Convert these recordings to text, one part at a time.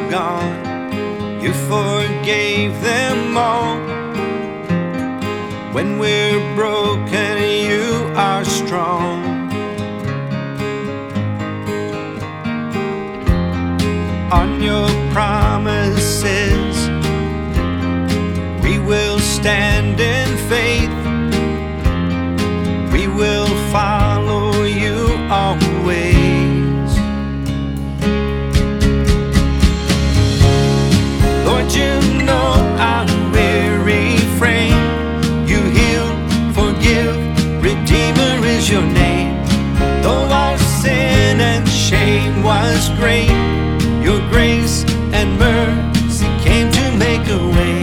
gone, you forgave them all. When we're broken, you are strong. On your promises, we will stand in faith. We will follow you always. Lord, you know our weary frame. You heal, forgive, Redeemer is your name. Though our sin and shame was great, your grace and mercy came to make a way.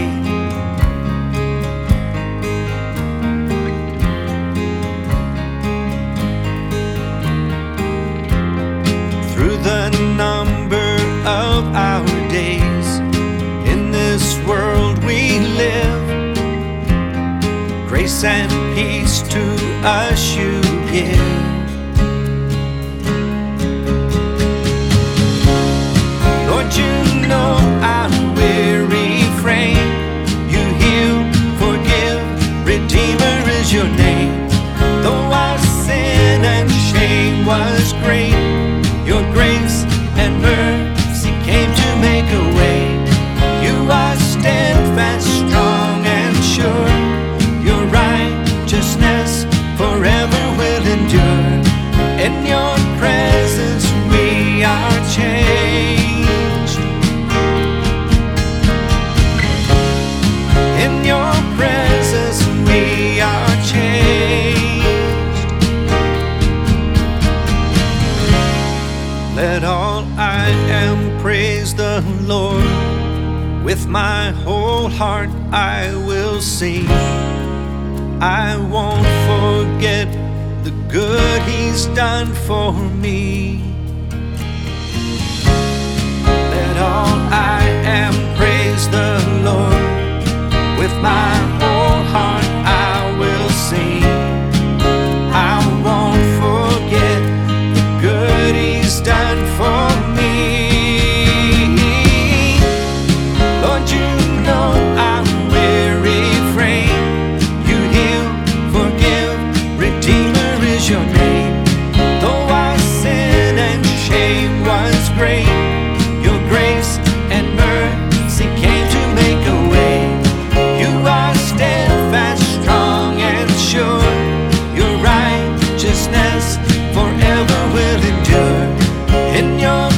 Through the number of our days in this world we live, grace and peace to us you give. Lord, you know our weary frame. You heal, forgive, Redeemer is your name. Though our sin and shame was great, your grace and mercy came to make a way. You are steadfast, strong and sure. Your righteousness forever will endure. In your presence we are changed. In your presence we are changed. Let all I am praise the Lord. With my whole heart I will sing. I won't forget the good He's done for me. Let all I am praise the Lord. With my whole heart I will sing. I won't forget the good He's done for me. Lord, you know our weary frame. You heal, forgive, Redeemer is your name. Though our sin and shame was great, your grace and mercy came to make a way. You are steadfast, strong and sure. Your righteousness forever will endure. In your